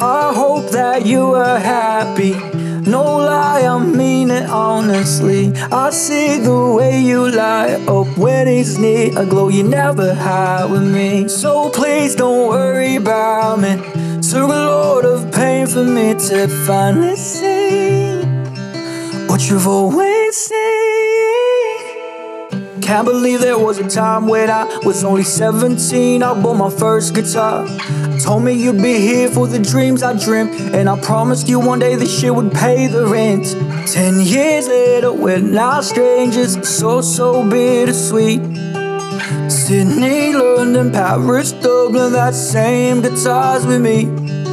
I hope that you are happy. No lie, I mean it honestly. I see the way you light up when it's near, a glow you never had with me. So please don't worry about me. Took a lot of pain for me to finally see what you've always seen. Can't believe there was a time when I was only 17. I bought my first guitar. Told me you'd be here for the dreams I dreamt, and I promised you one day this shit would pay the rent. 10 years later, we're now strangers, so bittersweet. Sydney, London, Paris, Dublin, that same guitar's with me.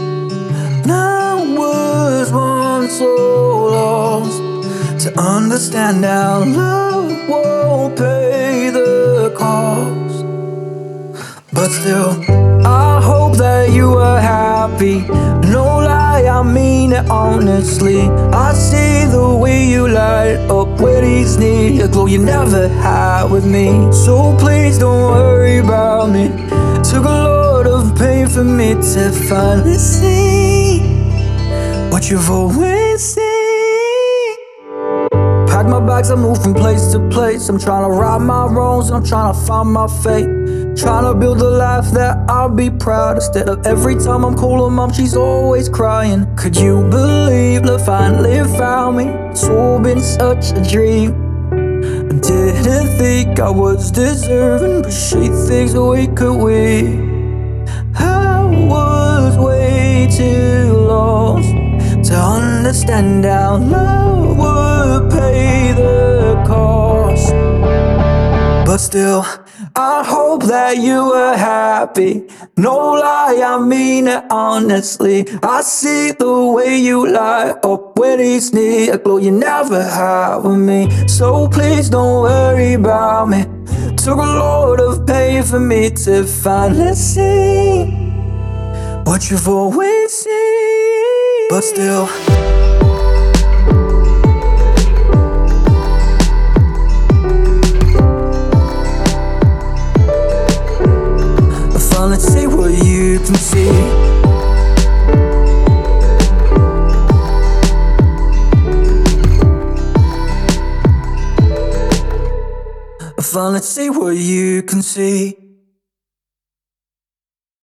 I was once so lost to understand how love won't pay the cost. But still, I hope that you are happy. No lie, I mean it honestly. I see the way you light up when it's near, a glow you never had with me. So please don't worry about me. Took a lot of pain for me to finally see what you've always seen. Pack my bags, I move from place to place. I'm trying to right my wrongs and I'm trying to find my fate. Trying to build a life that I'll be proud. Instead of every time I'm calling mom, she's always crying. Could you believe love finally found me? It's all been such a dream. I didn't think I was deserving, but she thinks we could win. I was way too lost to understand how love would pay the cost. But still, I hope that you are happy. No lie, I mean it honestly. I see the way you light up when it's near, a glow you never had with me. So please don't worry about me. Took a lot of pain for me to finally see what you've always seen. But still, let's see what you can see. I finally see what you can see.